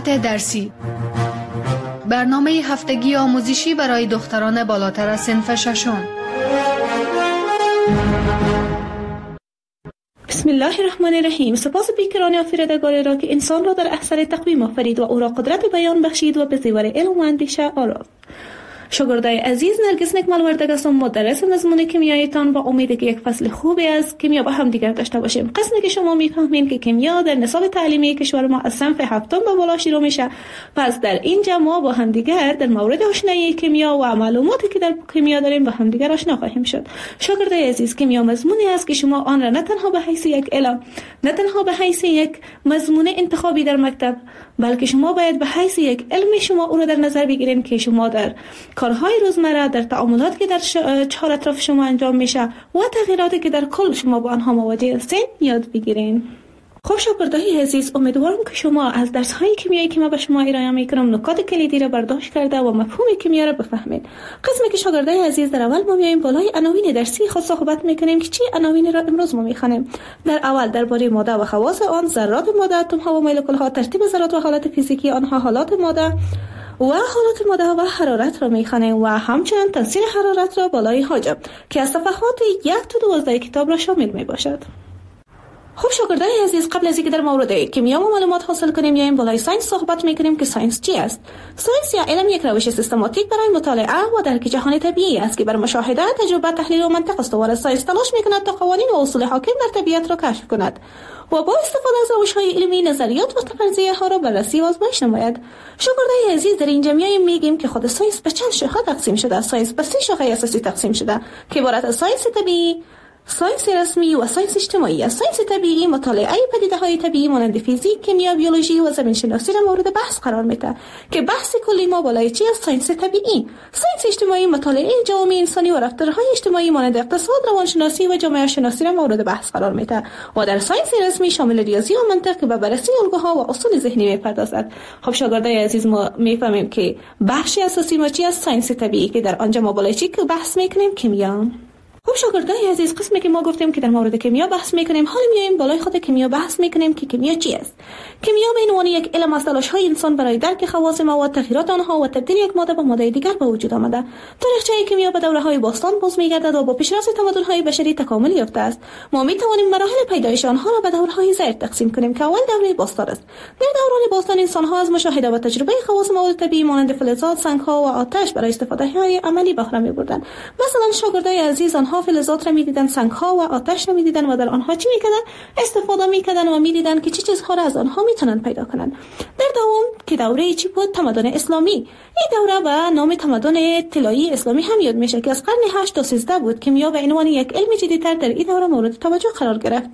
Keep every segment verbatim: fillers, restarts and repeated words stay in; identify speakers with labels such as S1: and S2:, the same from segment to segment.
S1: ساعت درسی، برنامه هفتگی آموزشی برای دختران بالاتر از صنف ششم.
S2: بسم الله الرحمن الرحیم. سپاس بیکران آفریدگار را که انسان را در احسن تقویم آفرید و او را قدرت بیان بخشید و به زیور علم و اندیشه آورد. شاگردای عزیز، نرگس نکمل وردگ هستم، مدرس مضمون کیمیایتان، با امید که یک فصل خوبی از کیمیا با هم دیگر داشته باشیم. قسمی که شما میفهمین که کیمیا در نصاب تعلیمی کشور ما از صنف هفتم به بالا شروع میشه. پس در اینجا ما با هم دیگر در مورد آشنایی کیمیا و معلوماتی که در کیمیا داریم با هم دیگر آشنا خواهیم شد. شاگردای عزیز، کیمیا مضمونی است که شما آن را نه تنها به حیث یک علم، نه تنها به حیث یک مضمون انتخابی در مکتب، بلکه شما باید به حیث یک علم شما او را در نظر بگیرین که شما در کارهای روزمره، در تعاملات که در چهار اطراف شما انجام میشه و تغییراتی که در کل شما با آنها مواجه هستین یاد بگیرین. خب شاگردای عزیز، امیدوارم که شما از درس‌های کیمیایی که ما به شما ارائه می‌کنم نکات کلیدی را برداشت کرده و مفهوم کیمیا را بفهمید. قسمی که شاگردای عزیز در اول ما میایم بالای عناوین درسی خود صحبت می‌کنیم که چی عناوین را امروز ما می‌خوانیم. در اول درباره ماده و خواص آن، ذرات ماده، اتم‌ها و مولکول‌ها، ترتیب ذرات و حالت فیزیکی آنها، حالات ماده و حالات ماده و حرارت را می‌خوانیم و همچنین تاثیر حرارت را بالای حاجب که از صفحات یک تا دوازده کتاب را شامل می‌باشد. خب شاگردای عزیز، قبل از اینکه در مورد کیمیا و معلومات حاصل کنیم یا این بالای ساینس صحبت میکنیم که ساینس چی است؟ ساینس یا علم یک روش سیستماتیک برای مطالعه و درک جهان طبیعی است که بر مشاهده، تجربه، تحلیل و منطق استوار ساینس تلاش میکند تا قوانین و اصول حاکم در طبیعت را کشف کند و با استفاده از روش‌های علمی نظریات و فرضیه ها را بررسی و آزمایش نماید. شاگردای عزیز، در اینجا میگیم که خود ساینس به چند شاخه تقسیم شده. ساینس به سه شاخه اساسی تقسیم شده که عبارت از ساینس طبیعی، ساینس رسمی و ساینس اجتماعی است. ساینس طبیعی مطالعه پدیده‌های طبیعی مانند فیزیک، کیمیا، بیولوژی و زمین شناسی را مورد بحث قرار میده که بحث کلی ما بالای چی است؟ ساینس طبیعی. ساینس اجتماعی مطالعه جوامع انسانی و رفتارهای اجتماعی مانند اقتصاد، روانشناسی و جامعه شناسی را مورد بحث قرار میده و در ساینس رسمی شامل ریاضی و منطق که به بررسی الگوها و اصول ذهنی میپردازد. خب شاگردای عزیز، ما میفهمیم که بخش اساسی ما چی است؟ ساینس طبیعی که در آنجا ما بالای چی که بحث میکنیم؟ کیمیا. خب شاگردای عزیز، قسمی که ما گفتیم که در مورد کیمیا بحث میکنیم، حالا میایم بالای خود کیمیا بحث میکنیم که کیمیا چی است. کیمیا به عنوان یک علم از تلاش‌های انسان برای درک خواص مواد، تغییرات آنها و تبدیل یک ماده به ماده دیگر به وجود آمده. تاریخچه کیمیا به دوره‌های باستان باز می‌گردد و با پیشرفت تمدن‌های بشری تکامل یافته است. ما می‌توانیم مراحل پیدایش آنها را به دوره‌های زیر تقسیم کنیم که اول دوره باستان است. در دوران باستان انسان‌ها از مشاهده و تجربه خواص مواد طبیعی مانند فلزات، سنگ‌ها و آتش برای استفاده‌های عملی بهره می‌بردند. مثلا شاگردای عزیز، آنها فلزات را می‌دیدند، سنگ‌ها و آتش را می‌دیدند و در آنها چی می‌کردند؟ استفاده می‌کردند و می‌دیدند که چه چیزها را از آنها می‌توانند پیدا کنند. در دوم که دوره چی بود؟ تمدن اسلامی. این دوره به نام تمدن طلایی اسلامی هم یاد میشه که از قرن هشت تا سیزده بود. کیمیا به عنوان یک علم جدیدتر در این دوره مورد توجه قرار گرفت.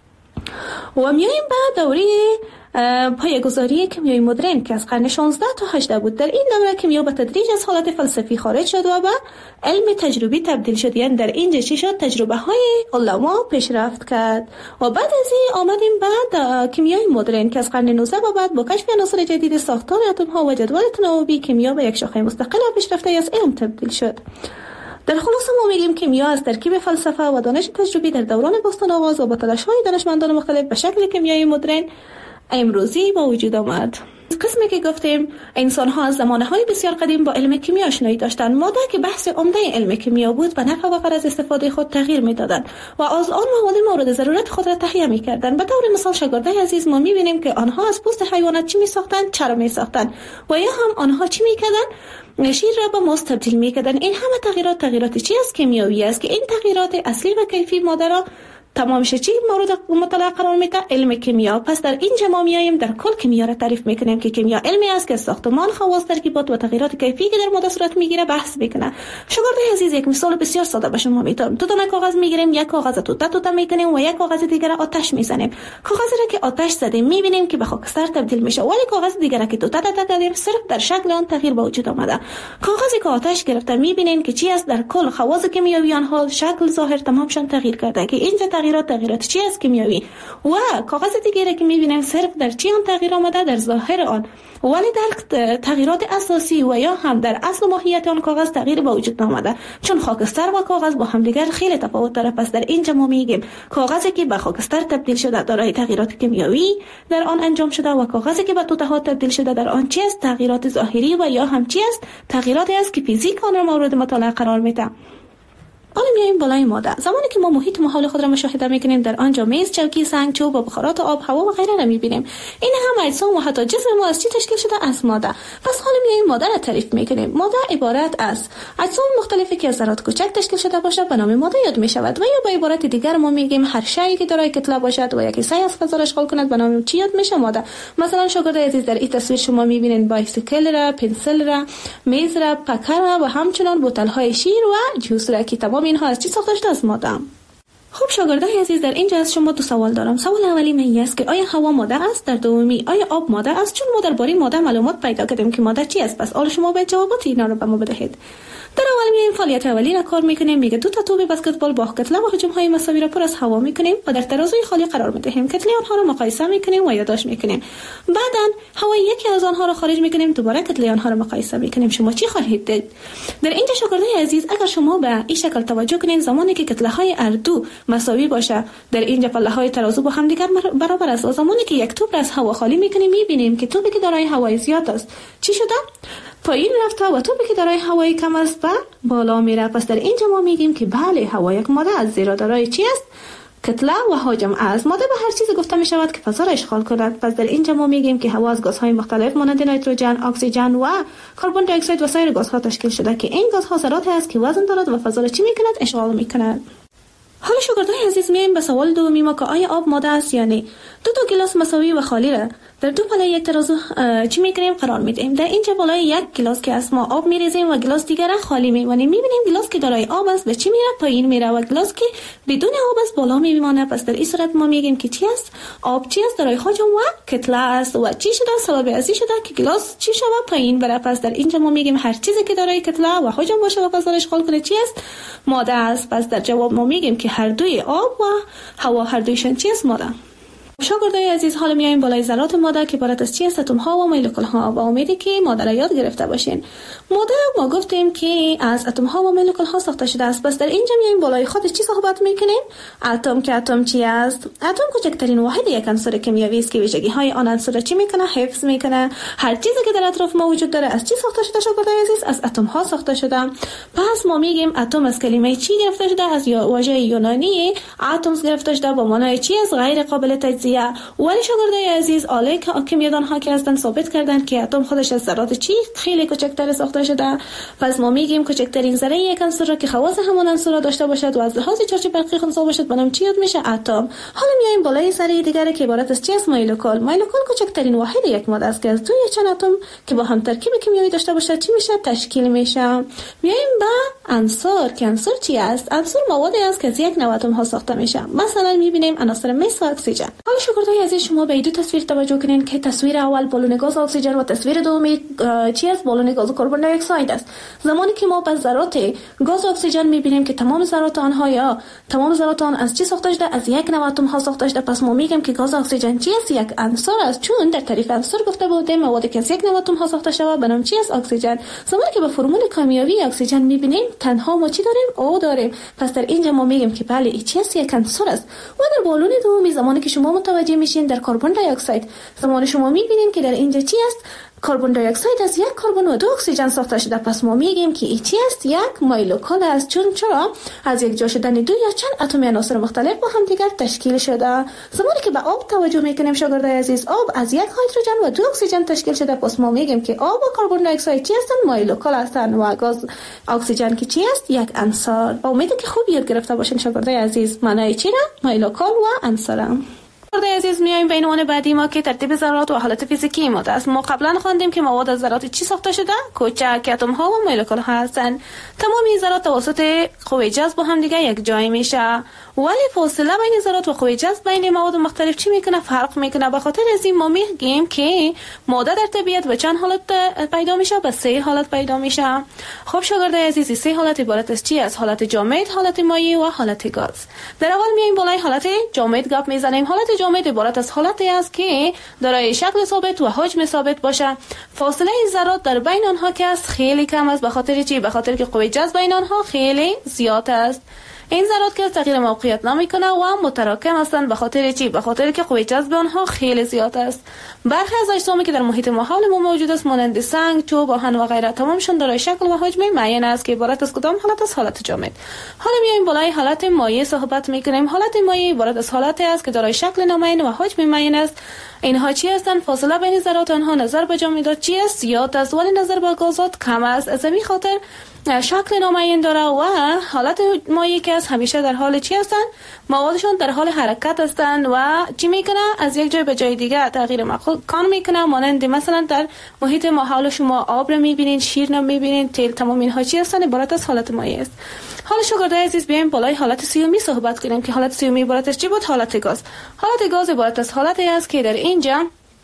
S2: و میایم به دوره پایه‌گذاری کیمیای مدرن که از قرن شانزده تا هجده بود. در این دوره کیمیا به تدریج از حالت فلسفی خارج شد و به علم تجربی تبدیل شد. یعنی در اینجا چی شد؟ تجربه های علما پیشرفت کرد و بعد از این آمدیم بعد کیمیای مدرن که از قرن نوزده و بعد با کشف عناصر جدید، ساختار اتم ها و جدول تناوبی، کیمیا به یک شاخه مستقل و پیشرفته از علم تبدیل شد. در خلاصه ما میگیم کیمیا از ترکیب فلسفه و دانش تجربی در دوران باستان آغاز و با تلاش‌های دانشمندان مختلف به شکل کیمیای مدرن امروزی با وجود آمد. قسمی که گفتیم انسان‌ها از زمانه‌های بسیار قدیم با علم کیمیا آشنایی داشتند. ماده که بحث عمده علم کیمیا بود به نفع و غرض استفاده خود تغییر می‌دادند و از آن مواد مورد ضرورت خود را تهیه می‌کردند. به طور مثال شاگردای عزیز، ما می‌بینیم که آنها از پوست حیوانات چی می‌ساختند؟ چرم می‌ساختند و یا هم آنها چی می‌کردند؟ شیر را به ماست تبدیل می‌کردند. این همه تغییرات تغییرات چی است؟ کیمیایی است که این تغییرات اصلی و کیفی ماده را تمام چی مورد مطالعه قرار میده؟ علم کیمیا. پس در اینجا ما میایم در کل کیمیا را تعریف میکنیم که کیمیا علمی است که ساختمان، خواص، ترکیبات و تغییرات کیفی که در ماده صورت میگیره بحث میکنه. شاگردای عزیز، یک مثال بسیار ساده به شما میتونم. دو تا کاغذ میگیریم، یک کاغذ توته توته میکنیم و یک کاغذ دیگر آتش میزنیم. کاغذی را که آتش زدیم میبینیم که به خاکستر تبدیل میشه، ولی کاغذ دیگر که توته توته کردیم صرف در شکل آن تغییر به وجود آمده. کاغذی که آتش گرفته میبینیم که چی است؟ در کل خواص کیمیایی آنها شکل ظاهر تمامشان تغییر کرده که اینجا تغییرات تغییرات چی است کیمیایی و کاغذ دیگری که می‌بینیم صرف در چی آن تغییر آمده در ظاهر آن، ولی در تغییرات اساسی و یا هم در اصل ماهیت آن کاغذ تغییر به وجود آمده، چون خاکستر و کاغذ با هم دیگر خیلی تفاوت داره. پس در اینجا ما میگیم کاغذی که به خاکستر تبدیل شده دارای تغییرات کیمیایی در آن انجام شده و کاغذی که به توته ها تبدیل شده در آن چی است؟ تغییرات ظاهری و یا هم چی است؟ تغییراتی است که فیزیک آن را مورد مطالعه قرار میده. حالا میایم بالای ماده. زمانی که ما محیط محال خود را مشاهده میکنیم، در آنجا میز، چوکی، سنگ، چوب و بخارات آب، هوا و غیره را میبینیم. این هم اجسام و حتی جسم ما از چی تشکیل شده؟ از ماده. پس حالا میایم ماده را تعریف میکنیم. ماده عبارت از اجسام مختلفی که از ذرات کوچک تشکیل شده باشد به نام ماده یاد میشود، و یا به عبارت دیگر ما میگیم هر شیئی که دارای کتله باشد و یک سعی از فضا را اشغال کند به نام چی یاد میشه؟ ماده. مثلا شاگردای عزیز در این تصویر شما میبینید بایسیکل را، پنسل را، میز را، پکر را و همچنین بوتل های شیر و جوس را که تمام اینها از چی ساخته شده؟ از ماده. خب شاگردای عزیز در اینجا از شما دو سوال دارم. سوال اولی من است که آیا هوا ماده است؟ در دومی آیا آب ماده است؟ چون ما درباره ماده معلومات پیدا کردیم که ماده چی است، پس حالا شما باید جوابات اینا رو به ما بدهید. در اول میایم فعالیت اولی را کار میکنیم. میگه دو تا توپ بسکتبال با کتله و حجم های مساوی را پر از هوا میکنیم و در ترازوی خالی قرار میدهیم. کتله آنها را مقایسه میکنیم و یادداشت میکنیم. بعداً هوای یکی از آنها را خارج میکنیم، دوباره کتله آنها را مقایسه میکنیم. شما چی خواهید دید؟ در اینجا شاگردای عزیز اگر شما به این شکل توجه کنید، زمانی که کتله های هر دو مساوی باشه، در اینجا پله های ترازو با هم دیگر برابر است و زمانی که یک توپ را از هوا خالی میکنیم میبینیم که توپی که دارای هوای زیاد است چی شده؟ پایین رفته و توپی که دارای هوای کم است به بالا میره. پس در اینجا ما میگیم که بله هوا یک ماده است، زیرا دارای چی است؟ کتله و حجم است. ماده به هر چیزی گفته می شود که فضا را اشغال کند. پس در اینجا ما میگیم که هوا از گازهای مختلف مانند نیتروژن، اکسیژن و کربن دی اکساید و سایر گازها تشکیل شده که این گازها ذراتی است که وزن دارد و فضا را چی میکند؟ اشغال میکند. حالا شاگردای عزیز میایم به سوال دومی ما که آیا آب ماده است یا نه. دو تا گلاس مساوی و خالی را در دو پله یک ترازو چی میکنیم؟ قرار میدیم. در اینجا بالای یک گلاس که از ما آب میریزیم و گلاس دیگر را خالی میمانیم. میبینیم گلاس که دارای آب است به چی میره؟ پایین میره و گلاس که بدون آب است بالا میمانه. پس در این صورت ما میگیم که چی است؟ آب چی است؟ دارای حجم و کتله است. و چی شده؟ سبب ازی شده که گلاس چی شده؟ پایین بره. پس در اینجا ما میگیم هر چیزی که دارای کتله و حجم باشه و فضا را اشغال کنه چی است؟ ماده است. پس در جواب ما میگیم که هر دوی آب و هوا هر دویشون چی است؟ ماده. شاگردای عزیز حالا میایم بالای ذرات ماده که عبارت از چی است؟ اتم ها و مولکول ها. با امیدی که ماده را یاد گرفته باشین. ماده ما گفتیم که از اتم ها و مولکول ها ساخته شده است. پس در اینجا میایم بالای خود چی صحبت میکنیم؟ اتم. که اتم چی است؟ اتم کوچکترین واحد یک عنصر کیمیایی است که ویژگی های آن عنصر را چی میکنه؟ حفظ میکنه. هر چیزی که در اطراف ما وجود داره از چی ساخته شده شاگردای عزیز؟ از اتم ها ساخته شده. پس ما میگیم اتم از کلمه چی گرفته شده؟ از واژه یونانی اتمز گرفته شده با معنای چی است؟ غیر قابل تجزیه. ولی شاگردای عزیز آله کیمیادان ها که هستن ثابت کردن که اتم خودش از ذرات چی خیلی کوچکتر ساخته شده. پس ما میگیم کوچکترین ذره یک عنصر را که خواص همان عنصر را داشته باشد و از لحاظ چارچوب برقی خنثی باشد به نام چی یاد میشه؟ اتم. حالا میایم بالای ذره دیگه که عبارت از چی است؟ مولکول. مولکول کوچکترین واحد یک ماده است که از دوی چند اتم که با هم ترکیب کیمیایی داشته باشد چی میشه؟ تشکیل میشه. میایم به عنصر که عنصر چی است؟ عنصر موادی است که از یک نوع اتم ها ساخته میشه. مثلا میبینیم عناصر مس و اکسیژن. حالا شاگردای عزیز شما به دو تصویر توجه کنین که تصویر اول بالون گاز اکسیژن و تصویر دومی چی است؟ بالون گاز کربن دی اکساید است. زمانی که ما به ذرات گاز اکسیژن میبینیم که تمام ذرات آنها یا تمام ذرات آن از چی ساخته شده؟ از یک نوع اتم ها ساخته شده. پس ما میگیم که گاز اکسیژن چی است؟ یک عنصر است، چون در تعریف عنصر گفته بودیم موادی که از یک نوع اتم ها ساخته شده به نام چی است؟ اکسیژن. زمانی که به فرمول کیمیایی اکسیژن میبینیم تنها ما چی داریم؟ او داریم. پس در اینجا ما میگیم که بله این چی است؟ یک عنصر است. و در بالون دومی زمانی که شما متوجه میشین در کربن دی اکساید، زمانی شما میبینین که در اینجا چی است؟ کربن دی اکساید از یک کربن و دو اکسیژن ساخته شده. پس ما میگیم که این چی است؟ یک مولکول است، چون چرا؟ از یک جا شدن دو یا چند اتم عناصر مختلف با هم دیگر تشکیل شده. زمانی که به آب توجه میکنیم شاگردای عزیز، آب از یک هیدروژن و دو اکسیژن تشکیل شده. پس ما میگیم که آب و کربن دی اکساید چی هستند؟ مولکول هستند و گاز اکسیژن که چی است؟ یک عنصر. امیدم که خوب یاد گرفته باشین شاگردای عزیز معنای چی را؟ مولکول و عنصر. شاگردای عزیز میایم به عنوان بعدی ما که ترتیب ذرات و حالت فیزیکی ماده است. ما قبلا خواندیم که مواد از ذرات چی ساخته شده؟ کوچک اتم ها و مولکول ها هستند. تمام این ذرات توسط قوه جذب با هم دیگه یک جای میشه. ولی فاصله بین ذرات و قوه جذب بین مواد مختلف چی میکنه؟ فرق میکنه. به خاطر از این ما میگیم که ماده در طبیعت به چند حالت پیدا میشه؟ به سه حالت پیدا میشه. خب شاگردای عزیز، سه حالت عبارت از چی است؟ حالت جامد، حالت مایع و حالت گاز. در اول میایم بالای حالت جامد گپ میزنیم. حالت جامد عبارت از حالتی است که دارای شکل ثابت و حجم ثابت باشه. فاصله ذرات در بین آنها که است خیلی کم است. به خاطر چی؟ به خاطر که قوه جذب بین آنها خیلی زیاد است. این ذرات که تغییر موقعیت نمیکنه و متراکم هستند. به خاطر چی؟ به خاطر که قوه جذب آنها خیلی زیاد است. برخی از اجسامی که در محیط ما حول ما موجود است مانند سنگ، چوب، آهن و غیره تمامشون دارای شکل و حجم معین است که عبارت از کدام حالت از حالت جامد. حالا میایم بالای حالت مایع صحبت میکنیم. حالت مایع عبارت از حالتی است که دارای شکل نامعین و حجم معین است. اینها چی هستند؟ فاصله بین ذرات آنها نظر به جامدات چی است؟ زیاد است، ولی نظر به گازات کم است. از همین خاطر شکل نامعین داره و حالت مایع که است همیشه در حال چی هستند؟ موادشون در حال حرکت هستند و چی میکنه؟ از یک جای به جای دیگه تغییر مکان میکنه. مانند مثلا در محیط ما حول شما آب رو میبینین، شیر رو میبینین، تیل، تمام اینها چی هستند؟ عبارت از حالت مایع است. حالا شاگردای عزیز بیایم بالای حالت سیومی صحبت کنیم که حالت سیومی عبارت از چی بود؟ حالت گاز. حالت گاز عبارت از حالتی است که در اینجا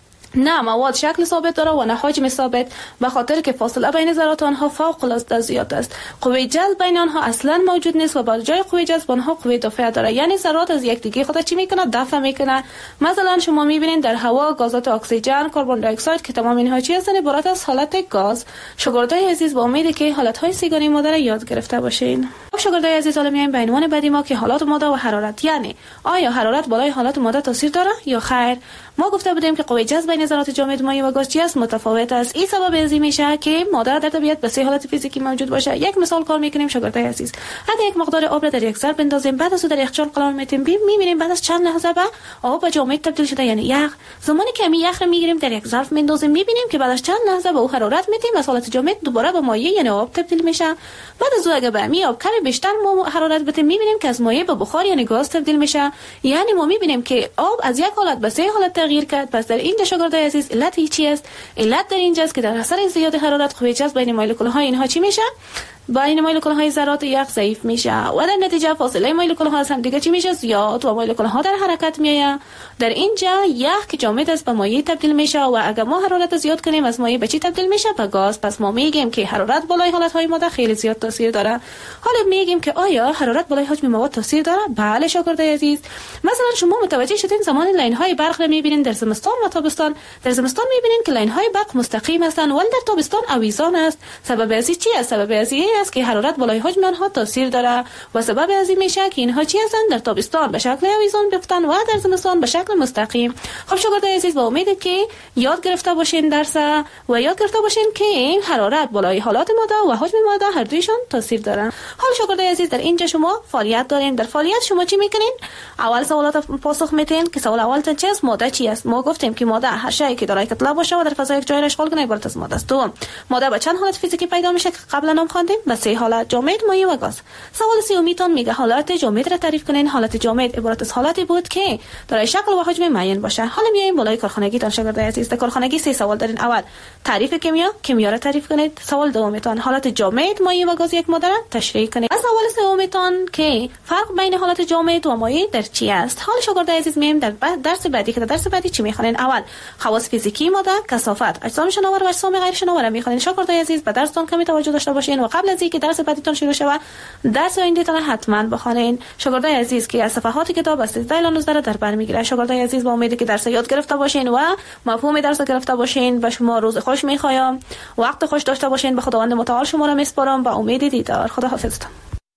S2: نه مواد شکل ثابت داره و نه حجم ثابت، به خاطر که فاصله بین ذرات آنها فوق العاده زیاد است. قوه جذب بین آنها اصلا موجود نیست و بر جای قوه جذب آنها قوه دافعه داره. یعنی ذرات از یکدیگه خود چی میکنه؟ دفع میکنه. مثلا شما میبینید در هوا گازات اکسیژن، کربن دی اکساید که تمام اینها چی هستند؟ عبارت از حالت گاز. شاگردای عزیز با امیدی که حالت های سیگاری ماده را یاد گرفته باشین. خب شاگردای عزیز حالا میایم به عنوان بعدی ما که حالات ماده و حرارت. یعنی آیا حرارت بالای حالات ماده تاثیر داره یا خیر؟ ما گفته بودیم که قوه جذب بین ذرات جامد، مایع و گاز چی است؟ متفاوت است. این سبب از این میشه که ماده در طبیعت به سه حالت فیزیکی موجود باشه. یک مثال کار میکنیم شاگردای عزیظ. اگه یک مقدار آب را در یک ظرف بندازیم، بعد از اون در یخچال قرار میدیم، میبینیم بعد از چند لحظه به آب به جامد تبدیل شده، یعنی یخ. زمانی که می یخ را میگیریم در یک ظرف میندازیم، میبینیم که بعد از چند لحظه به او حرارت میدیم، از حالت جامد دوباره به مایع یعنی آب تبدیل میشه. بعد از اون اگه به می آب کمی بیشتر ما حرارت بدیم، میبینیم که از مایع به بخار یعنی گاز تبدیل میشه. یعنی ما میبینیم که آب از یک حالت به سه حالت تغییر کرد. پس در اینجا شاگردای عزیز علت چی است؟ علت در اینجاست که در اثر زیاد حرارت قوه جذب بین مولکول ها اینها چی میشه؟ بین مولکول های ذرات یخ ضعیف میشه و در نتیجه فاصله مولکول ها از هم دیگه چی میشه؟ زیاد و مولکول ها در حرکت میآید. در اینجا یخ که جامد است به مایع تبدیل میشه و اگر ما حرارت زیاد کنیم از مایع به چی تبدیل میشه؟ به گاز. پس ما میگیم که حرارت بالای حالت های ماده خیلی زیاد تاثیر داره. حالا میگیم که آیا حرارت بالای حجم مواد تاثیر داره؟ بله شاگردای عزیز. مثلا شما متوجه شدین زمان لاین های برق رو میبینین در زمستان و تابستان. در زمستان میبینین که لاین های برق مستقیم هستند ولی در تابستان آویزان است. سبب از چی است؟ سبب از این است که حرارت بالای حجم آنها تاثیر داره و سبب از این میشه که اینها چی هستند؟ در تابستان به شکل آویزان بیفتن و در زمستان به شکل مستقیم. خب شاگردای عزیز با امید که یاد گرفته باشین درس و یاد گرفته باشین که حرارت بالای حالات ماده و حجم ماده هر دویشون تاثیر دارن. حالا شاگردای عزیز در اینجا شما فعالیت دارین. در فعالیت شما چی میکنین؟ اول سوالات پاسخ میدین که سوال اول چی است؟ ماده چی است؟ ما گفتیم که ماده هر شیء که دارای کتله باشه و در فضا یک جای را اشغال کنه عبارت از ماده است. دوم، ماده به چند حالت فیزیکی پیدا میشه که قبلا هم خواندیم؟ به سه حالت: جامد، مایع و گاز. سوال سومیتون میگه حالت جامد را تعریف کنین. حالت جامد عبارت از حالتی بود که دارای شکل و حجم معین باشه. حالا میایم بالای کارخانگی تان شاگردای عزیز. در کارخانگی سه سوال دارین. اول تعریف کیمیا، کیمیا را تعریف کنید. سوال دومیتون حالت جامد، مایع و گاز یک ماده را تشریح کنید. از سوال سومیتون که فرق بین حالت جامد و مایع در چی است. حالا شاگردای عزیز میایم در درس بعدی که در درس بعدی چی میخوانین؟ اول خواص فیزیکی ماده، کثافت، اجسام شناور و اجسام غیر شناور میخوانین. شاگردای عزیز به درستون کمی توجه داشته باشین و قبل از اینکه درس بعدیتون شروع شه درس آیندهتون حتما بخونین. شاگردای عزیز که از صفحات کتاب از سیزده الی نوزده در بر میگیره. شاگردای عزیز با امیدی که درس یاد گرفته باشین و مفهوم درس گرفته باشین. به شما روز خوش میخوایم، وقت خوش داشته باشین. به خداوند متعال شما را میسپارم با امید دیدار. خدا حافظتون.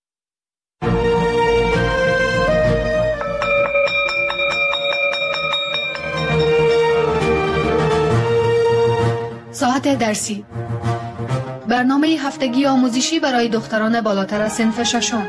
S1: ساعت درسی، برنامه هفتگی آموزشی برای دختران بالاتر از صنف ششم.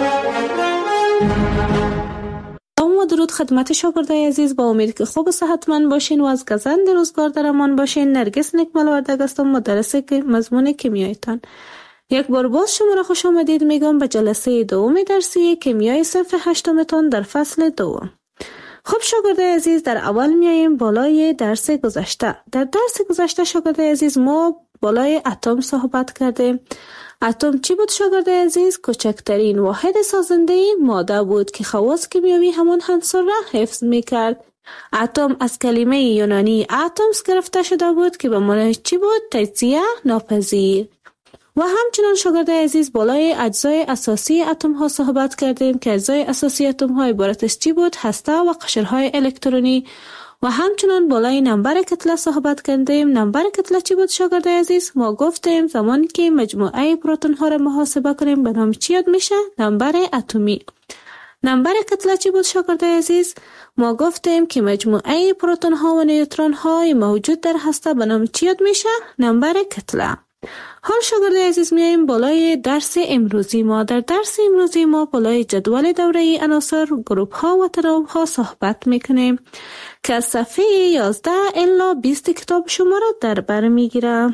S2: سلام و درود خدمت شاگردای عزیز. با امید که خوب و صحتمند باشین و از گزند روزگار در امان باشین. نرگس نکمل وردگ هستم، مدرس مضمون کیمیایتان. یک بار باز شما را خوش آمدید میگم به جلسه دوم درسی کیمیای صنف هشتمتان در فصل دوم. خب شاگرد عزیز، در اول میاییم بالای درس گذشته. در درس گذشته شاگرد عزیز ما بالای اتم صحبت کردیم. اتم چی بود شاگرد عزیز؟ کوچکترین واحد سازنده ماده بود که خواص کیمیایی همان عنصر را حفظ میکرد. اتم از کلمه یونانی اتمس گرفته شده بود که به معنی چی بود؟ تجزیه ناپذیر. و همچنان شاگرد عزیز بالای اجزای اساسی اتم ها صحبت کردیم که اجزای اساسی اتم ها عبارت از چی بود؟ هسته و قشرهای الکترونی. و همچنان بالای نمبر کتله صحبت کردیم. نمبر کتله چی بود شاگرد عزیز؟ ما گفتیم زمانی که مجموعه پروتون ها را محاسبه کنیم به نام چی یاد میشه؟ نمبر اتمی. نمبر کتله چی بود شاگرد عزیز؟ ما گفتیم که مجموعه پروتون ها و نیوترون های موجود در هسته به نام چی یاد میشه؟ نمبر کتله. حال شاگرد عزیز میاییم بالای درس امروزی ما. در درس امروزی ما بالای جدول دوره‌ای عناصر، گروپ ها و تناوب ها صحبت میکنیم که از صفحه یازده الی بیست کتاب شما را در بر میگیره.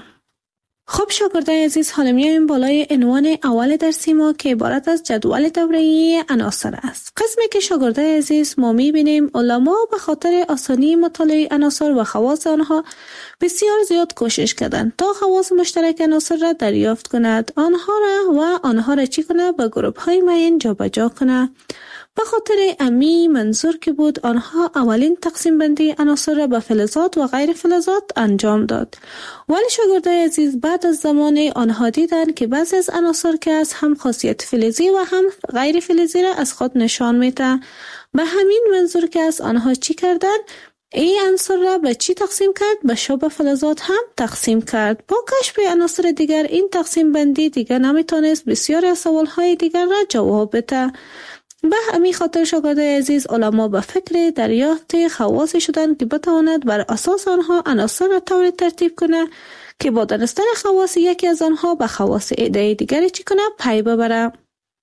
S2: خب شاگرد عزیز، حالا میاییم بالای عنوان اول درسی ما که عبارت از جدول دوره‌ای عناصر است. قسمی که شاگرد عزیز ما میبینیم علما به خاطر آسانی مطالعه عناصر و خواص آنها بسیار زیاد کوشش کردند تا خواص مشترک عناصر را دریافت کند، آنها را و آنها را چی کنه؟ به گروپ های معین جابجا کنه. به خاطر امی منظور که بود آنها اولین تقسیم بندی عناصر را به فلزات و غیر فلزات انجام داد. ولی شاگردای عزیز بعد از زمان آنها دیدن که بعضی از عناصر که از هم خاصیت فلزی و هم غیر فلزی را از خود نشان میده. به همین منظور که از آنها چی کردن؟ این عنصر را به چی تقسیم کرد؟ به شبه فلزات هم تقسیم کرد. با کشف عناصر دیگر این تقسیم بندی دیگر نمیتونست بسیاری از سوالهای دیگر را جواب بده. به همین خاطر شاگرد عزیز علما به فکر دریافت خواص شدند که بتواند بر اساس آنها عناصر را طوری ترتیب کنه که با دانستن خواص یکی از آنها به خواص عده دیگری چی کنه؟ پی ببره.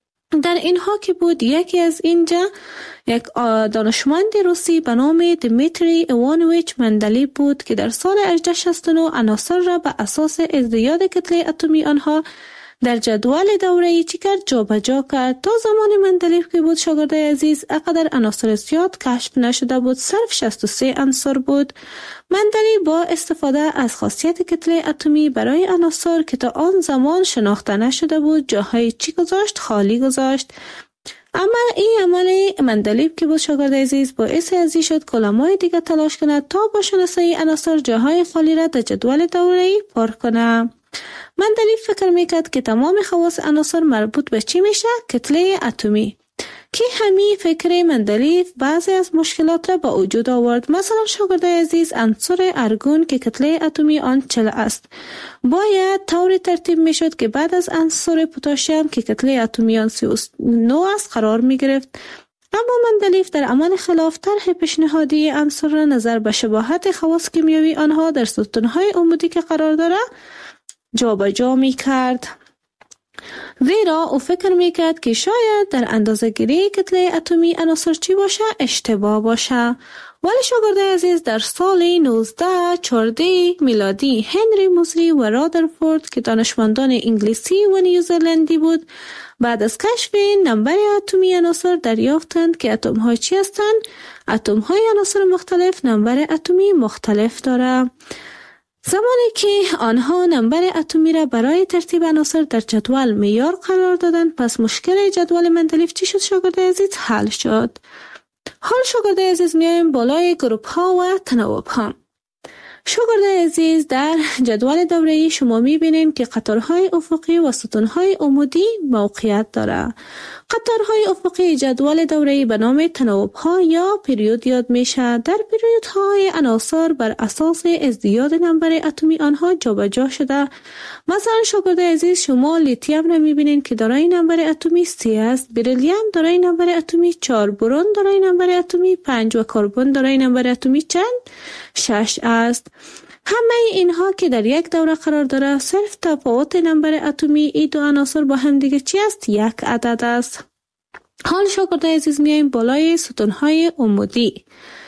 S2: در اینها که بود یکی از اینجا یک دانشمند روسی به نام دمیتری ایوانویچ مندلیف بود که در سال هجده شصت و نه عناصر را به اساس ازدیاد کتله اتمی آنها در جدول دوره‌ای چی کرد؟ جابجا کرد. تا زمان مندلیف که بود شاگرد عزیز اقدر عناصر زیاد کشف نشده بود، صرف شصت و سه عنصر بود. مندلیف با استفاده از خاصیت کتله اتمی برای عناصر که تا آن زمان شناخته نشده بود جاهای چی گذاشت؟ خالی گذاشت. اما این عمل مندلیف که بود شاگرد عزیز باعث ازی شد که علمای دیگه تلاش کند تا با شناسایی عناصر جاهای خالی را در جدول دوره‌ای پر کنه. مندلیف فکر میکرد که تمام خواص عناصر مربوط به چی میشه؟ کتله اتمی. که همین فکر مندلیف بعضی از مشکلات را به وجود آورد. مثلا شاگرد عزیز عنصر ارگون که کتله اتمی آن چهل است باید طوری ترتیب میشد که بعد از عنصر پتاسیم که کتله اتمی آن سی و نه است قرار میگرفت. اما مندلیف در عمل خلاف طرح پیشنهادی عنصر را نظر به شباهت خواص کیمیایی آنها در ستونهای عمودی که قرار داره جابجا می کرد. زیرا او فکر می کرد که شاید در اندازه گیری کتله اتمی عناصر چی باشه؟ اشتباه باشه. ولی شاگرد عزیز در سال نوزده چهارده میلادی هنری موزلی و رادرفورد که دانشمندان انگلیسی و نیوزلندی بود بعد از کشف نمبر اتمی عناصر دریافتند که اتم ها چی هستند؟ اتم های عناصر مختلف نمبر اتمی مختلف داره. زمانی که آنها نمبر اتمی را برای ترتیب عناصر در جدول معیار قرار دادند پس مشکل جدول مندلیف چی شد شاگرد عزیز؟ حل شد. حال شاگرد عزیز میایم بالای گروپ ها و تناوب ها. شاگرد عزیز در جدول دوره‌ای شما میبینید که قطارهای افقی و ستونهای عمودی موقعیت داره. قطارهای افقی جدول دوره‌ای به نام تناوب ها یا پریود یاد میشه. در پریود های عناصر بر اساس ازدیاد نمبر اتمی آنها جابجا شده. مثلا شاگرد عزیز شما لیتیم را میبینید که دارای نمبر اتمی سی است، بریلیوم دارای نمبر اتمی چهار، برون دارای نمبر اتمی پنج و کربن دارای نمبر اتمی چند؟ شش است. همه اینها که در یک دوره قرار داره صرف تفاوت نمبر اتمی ای دو عناصر با هم دیگه چی است؟ یک عدد است. حال شاگرد عزیز میایم بالای ستونهای عمودی.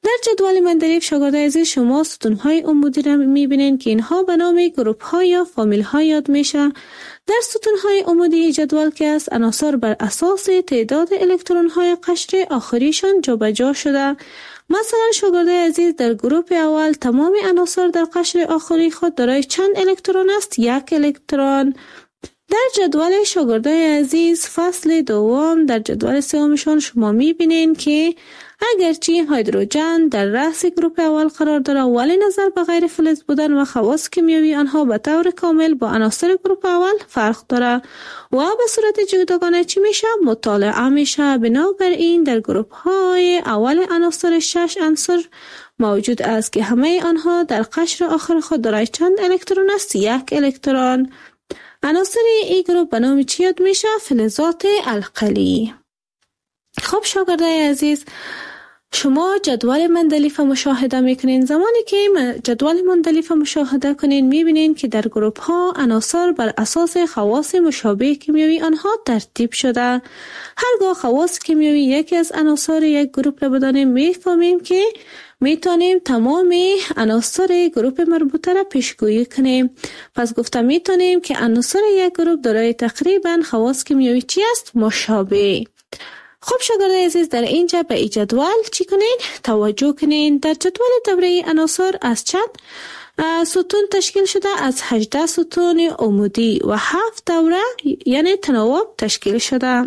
S2: در جدول مندلیف شاگردای عزیز شما ستونهای عمودی را میبینید که اینها به نام گروپ ها یا فامیل ها یاد میشه. در ستونهای عمودی جدول که است عناصر بر اساس تعداد الکترون های قشر آخریشان جابجا شده. مثلا شاگردای عزیز در گروپ اول تمام عناصر در قشر آخری خود دارای چند الکترون است؟ یک الکترون. در جدول شاگردای عزیز فصل دوم در جدول سومشان شما میبینین که اگرچه هیدروژن در رأس گروپ اول قرار داره ولی نظر به غیر فلز بودن و خواص کیمیایی آنها به طور کامل با عناصر گروپ اول فرق داره و به صورت جداگانه چی میشه؟ مطالعه میشه. بنابراین در گروپ های اول عناصر شش عنصر موجود است که همه آنها در قشر آخر خود دارای چند الکترون است؟ یک الکترون. عناصر این گروپ به نام چی یاد میشه؟ فلزات القلی. خب شاگردای عزیز شما جدول مندلیف مشاهده میکنین. زمانی که جدول مندلیف مشاهده کنین میبینین که در گروپ ها عناصر بر اساس خواص مشابه کیمیایی آنها ترتیب شده. هرگاه خواص کیمیایی یکی از عناصر یک گروپ را بدانیم میفهمیم که میتونیم تمام عناصر گروپ مربوطه را پیشگویی کنیم. پس گفته میتونیم که عناصر یک گروپ دارای تقریبا خواص کیمیایی چی است؟ مشابه. خب شاگردای عزیز در اینجا به این جدول چی کنین؟ توجه کنین. در جدول دوره عناصر از چند ستون تشکیل شده؟ از هجده ستون عمودی و هفت دوره یعنی تناوب تشکیل شده.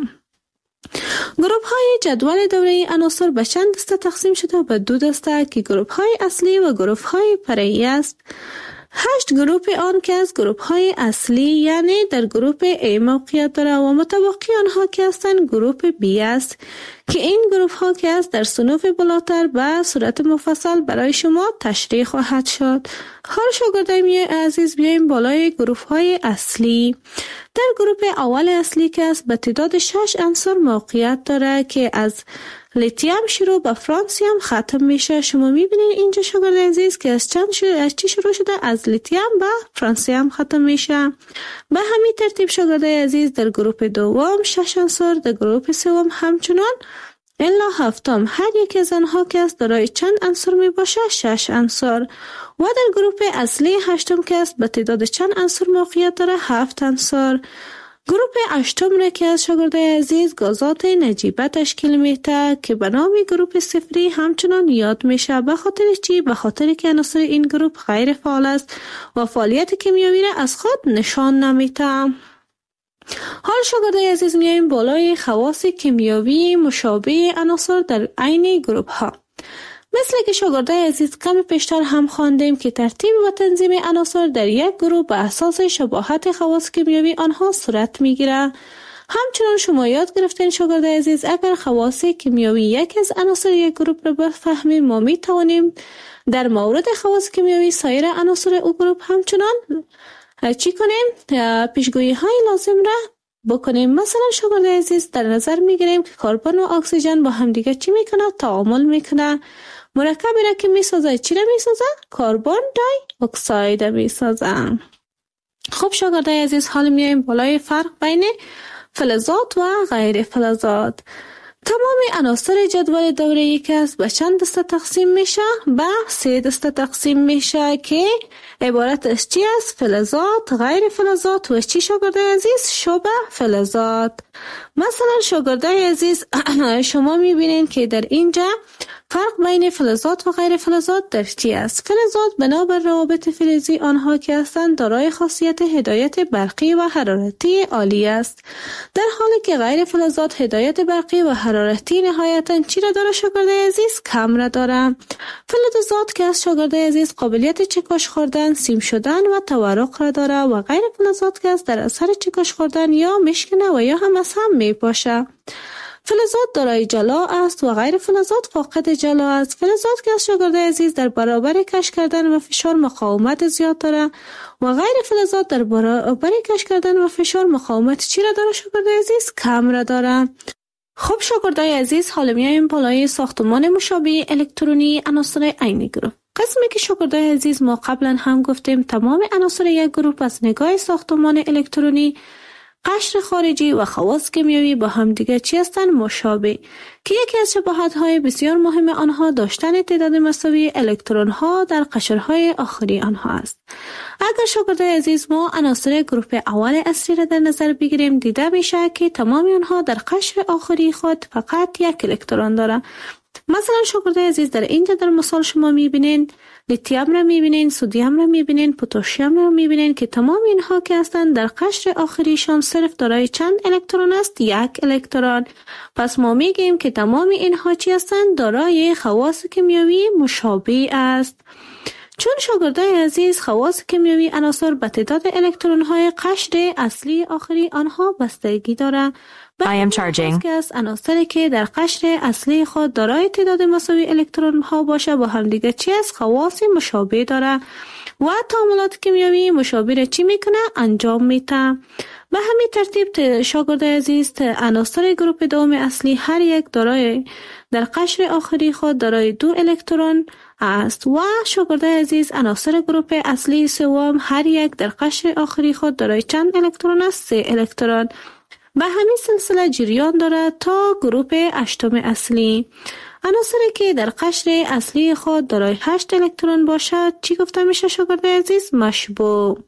S2: گروپ های جدول دوره عناصر به چند دسته تقسیم شده؟ به دو دسته که گروپ های اصلی و گروپ های فرعی است. هشت گروپ آن که از گروپ های اصلی یعنی در گروپ A موقعیت داره و متبقی آنها که هستند گروپ B است که این گروپ ها که است در صنوف بالاتر به صورت مفصل برای شما تشریح خواهد شد. حال شاگردای عزیز بیایم بالای گروپ های اصلی. در گروپ اول اصلی که است به تعداد شش عنصر موقعیت داره که از لیتیم شروع به فرانسیم ختم میشه. شما میبینید اینجا شاگرد عزیز که از چند شروع از چی شروع شده؟ از لیتیم به فرانسیم ختم میشه. به همین ترتیب شاگرد عزیز در گروپ دوم شش عنصر، در گروپ سوم همچنان الا هفتم هر یک از آنها که است دارای چند عنصر می باشه؟ شش عنصر. و در گروپ اصلی هشتم که است به تعداد چند عنصر موقعیت داره؟ هفت عنصر. گروپ هشتم را که از شاگردای عزیز گازات نجیبه تشکیل میده که به نام گروپ صفری همچنان یاد میشه. به خاطر چی؟ به خاطر که عناصر این گروپ غیر فعال است و فعالیت کیمیایی را از خود نشان نمیده. حال شاگردای عزیز میایم بالای خواص کیمیایی مشابه عناصر در عین گروپ ها. مثل که شاگردای عزیز کم پیشتر هم خواندیم که ترتیب و تنظیم عناصر در یک گروه به اساس شباهت خواص کیمیایی آنها صورت میگیره. همچنان شما یاد گرفتین شاگردای عزیز اگر خواص کیمیایی یک از عناصر یک گروه را بفهمیم ما می توانیم در مورد خواص کیمیایی سایر عناصر او گروه همچنان چی کنیم؟ پیشگویی های لازم را بکنیم. مثلا شاگردای عزیز در نظر میگیریم که کربن و اکسیژن با همدیگه چی میکنه؟ تعامل میکنه. مرکبی را که میسازه چی را میسازه؟ کربن دای اکساید میسازه. خب شاگردای عزیز حال میایم بالای فرق بین فلزات و غیر فلزات. تمام عناصر جدول دوره‌ای که است به چند دسته تقسیم میشه؟ به سه دسته تقسیم میشه که عبارت از چی است؟ فلزات، غیر فلزات و چی شاگردای عزیز؟ شبه فلزات. مثلا شاگردای عزیز شما میبینین که در اینجا فرق بین فلزات و غیر فلزات در چی است؟ فلزات بنابر روابط فلزی آنها که هستند دارای خاصیت هدایت برقی و حرارتی عالی است، در حالی که غیر فلزات هدایت برقی و حرارتی نهایتاً چی را داره شاگردای عزیز؟ کم را داره. فلزات که از شاگردای عزیز قابلیت چکش خوردن، سیم شدن و تورق را داره و غیر فلزات که از در اثر چکش خوردن یا مشکنه و یا هم از هم می پاشه. فلزات دارای جلا است و غیر فلزات فاقد جلا است. فلزات که از شاگردای عزیز در برابر کش کردن و فشار مقاومت زیاد داره و غیر فلزات در برابر کش کردن و فشار مقاومت چی را داره شاگردای عزیز؟ کم را داره. خب شاگردای عزیز حالا میایم بالای ساختمان مشابه الکترونی عناصر عین گروه. قسمی که شاگردای عزیز ما قبلا هم گفتیم تمام عناصر یک گروه از نگاه ساختمان الکترونی قشر خارجی و خواص کیمیایی با هم دیگر چی هستند؟ مشابه، که یکی از شباهت‌های بسیار مهم آنها داشتن تعداد مساوی الکترون‌ها در قشرهای آخری آنها است. اگر شاگردای عزیز ما عناصر گروه اول اصلی را در نظر بگیریم، دیده میشه که تمام آنها در قشر آخری خود فقط یک الکترون دارند. مثلا شاگردای عزیز در اینجا در مثال شما میبینین لیتیوم را میبینین، سدیم را میبینین، پتاسیم را میبینین که تمام اینها که هستند در قشر آخریشان صرف دارای چند الکترون است؟ یک الکترون. پس ما میگیم که تمام اینها چی هستند؟ دارای خواص کیمیایی مشابه است. چون شاگردای عزیز خواص کیمیایی عناصر به تعداد الکترون های قشر اصلی آخری آنها بستگی دارند.
S3: I am charging.
S2: که از عناصری که در قشر اصلی خود دارای تعداد مساوی الکترون ها باشه با هم دیگه چی است؟ خواص مشابه داره و تعاملات کیمیایی مشابه را چی میکنه؟ انجام میده. به همین ترتیب شاگردای عزیز عناصر گروه دوم اصلی هر یک دارای در قشر آخری خود دارای دو الکترون است و شاگردای عزیز عناصر گروه اصلی سوم هر یک در قشر آخری خود دارای چند الکترون است؟ سه الکترون. به همین سلسله جریان داره تا گروه هشتم اصلی. عناصری که در قشر اصلی خود دارای هشت الکترون باشد چی گفته میشه شاگردای عزیز؟ مشبوع،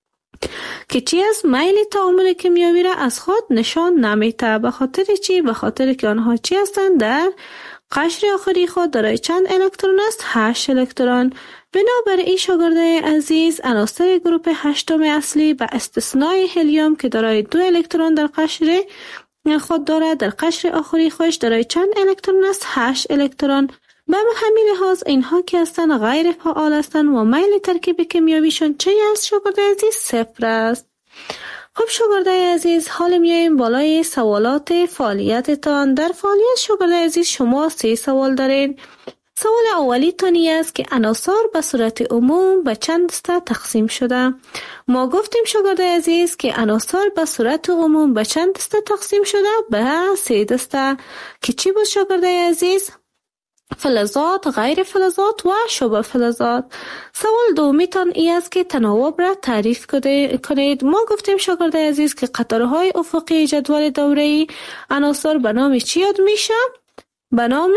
S2: که چی از میل تعامل کیمیایی را از خود نشان نمیده. به خاطر چی؟ به خاطر که آنها چی هستند؟ در قشر آخری خود دارای چند الکترون است؟ هشت الکترون. بنابراین شاگردای عزیز عناصر گروه هشتم اصلی به استثنای هلیوم که دارای دو الکترون در قشر خود دارد در قشر آخری خودش دارای چند الکترون است؟ هشت الکترون. به همین لحاظ اینها که هستند غیر فعال هستند و میل ترکیب کیمیاییشون چه است شاگردای عزیز؟ صفر است. خب شاگردای عزیز حال میایم بالای سوالات فعالیتتان. در فعالیت شاگردای عزیز شما سه سوال دارین. سوال اولی تانی است که عناصر به صورت عموم به چند دسته تقسیم شده. ما گفتیم شاگردای عزیز که عناصر به صورت عموم به چند دسته تقسیم شده؟ به سه دسته، که چی بود شاگردای عزیز؟ فلزات، غیر فلزات و شبه فلزات. سوال دومی تان ای است که تناوب را تعریف کنید. ما گفتیم شاگردای عزیز که قطارهای افقی جدول دوره‌ای عناصر به نام چی یاد میشه؟ به نام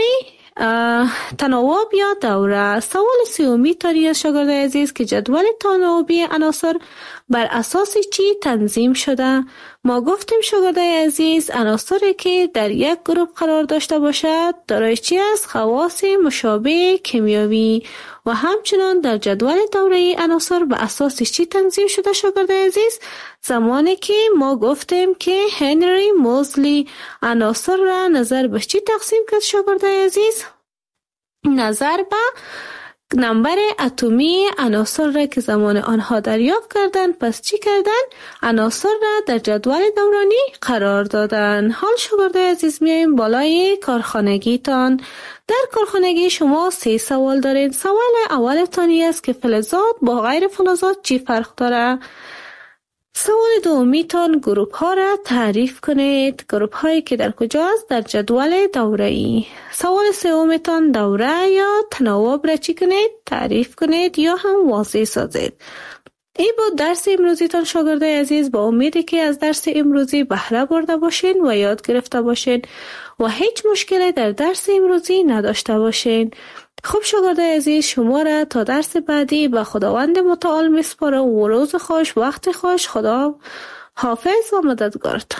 S2: تناوب یا دوره. سوال سومی تانی است شاگردای عزیز که جدول تناوبی عناصر بر اساس چی تنظیم شده؟ ما گفتیم شاگردای عزیز عناصری که در یک گروه قرار داشته باشد دارای چی است؟ خواص مشابه کیمیایی. و همچنان در جدول دوره‌ای عناصر به اساس چی تنظیم شده شاگردای عزیز؟ زمانی که ما گفتیم که هنری موزلی عناصر را نظر به چی تقسیم کرد شاگردای عزیز؟ نظر به نمبر اتمی عناصر را که زمان آنها دریافت کردند. پس چی کردن؟ عناصر را در جدول دورانی قرار دادن. حال شاگردای عزیز میایم بالای کارخانگی تان. در کارخانگی شما سه سوال دارید. سوال اول تانی است که فلزات با غیر فلزات چی فرق داره؟ سوال دومی تان گروپ ها را تعریف کنید. گروپ هایی که در کجاست؟ در جدول دوره‌ای. سوال سوم تان دوره یا تناوب را چی کنید؟ تعریف کنید یا هم واضح سازید. این بود درس امروزی تان شاگردای عزیز. با امیدی که از درس امروزی بهره برده باشین و یاد گرفته باشین و هیچ مشکلی در درس امروزی نداشته باشین. خب شاگردای عزیز شما را تا درس بعدی به خداوند متعال میسپارم و روز خوش، وقت خوش، خدا حافظ و مددگارت.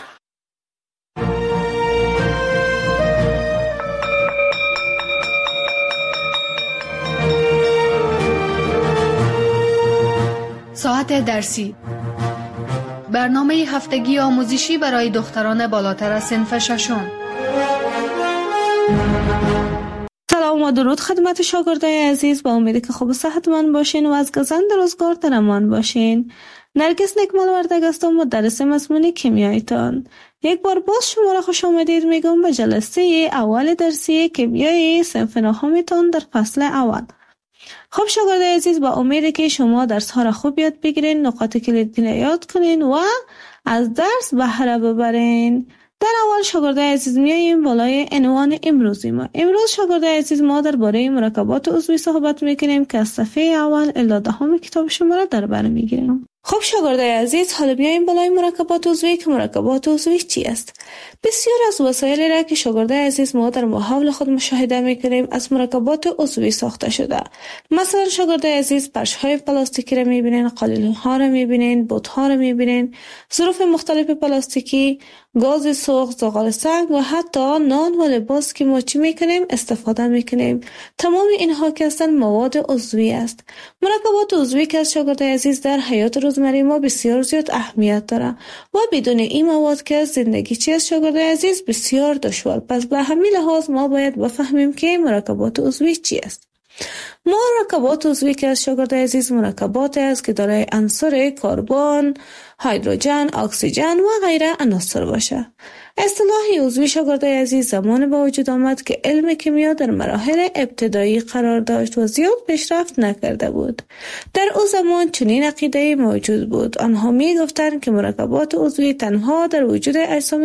S1: ساعت درسی، برنامه هفتگی آموزشی برای دختران بالاتر از صنف ششم.
S2: سلام و درود خدمت شاگردای عزیز. با امیدی که خوب و صحتمند باشین و از گزند روزگار در امان باشین. نرگس نکمال وردگ هستم و درس مضمون کیمیایتان. یک بار باز شما را خوش آمدید میگم به جلسه اول درسی کیمیای صنف نهمتان در فصل اول. خب شاگردای عزیز با امیدی که شما درس ها را خوب یاد بگیرین، نقاط کلیدی را یاد کنین و از درس بهره ببرین. در اول شاگردای عزیز میاییم بالای عنوان امروزی ما. امروز شاگردای عزیز ما درباره مرکبات عضوی صحبت میکنیم که از صفحه اول الی دهم کتاب شما را در بر میگیریم. خب شاگردای عزیز، حالا بیایم بالای مرکبات عضوی که مرکبات عضوی چی است؟ بسیار از وسایلی را که شاگردای عزیز ما در محاول خود مشاهده میکنیم از مرکبات عضوی ساخته شده. مثلا شاگردای عزیز فرش‌های پلاستیکی را میبینین، قالین‌ها را میبینین، بوت‌ها را میبینین، ظروف مختلف پلاستیکی، گاز سوخت، زغال سنگ و حتی نان و لباس که ما چی میکنیم استفاده میکنیم. تمام اینها که هستند مواد عضوی است. مرکبات عضوی که از شاگردای عزیز در حیات روزمره ما بسیار زیاد اهمیت داره و بدون این مواد که زندگی چی از شاگردای عزیز بسیار دشوار. پس به همین لحاظ ما باید بفهمیم که مرکبات عضوی چی است. مرکبات عضوی که از شاگردای عزیز مرکبات است که دارای عناصر کربن، هیدروژن، اکسیژن و غیره عناصر باشه. اصطلاح عضوی شاگردای عزیز زمان به وجود آمد که علم کیمیا در مراحل ابتدایی قرار داشت و زیاد پیشرفت نکرده بود. در او زمان چنین عقیده موجود بود. آنها می گفتند که مرکبات عضوی تنها در وجود اجسام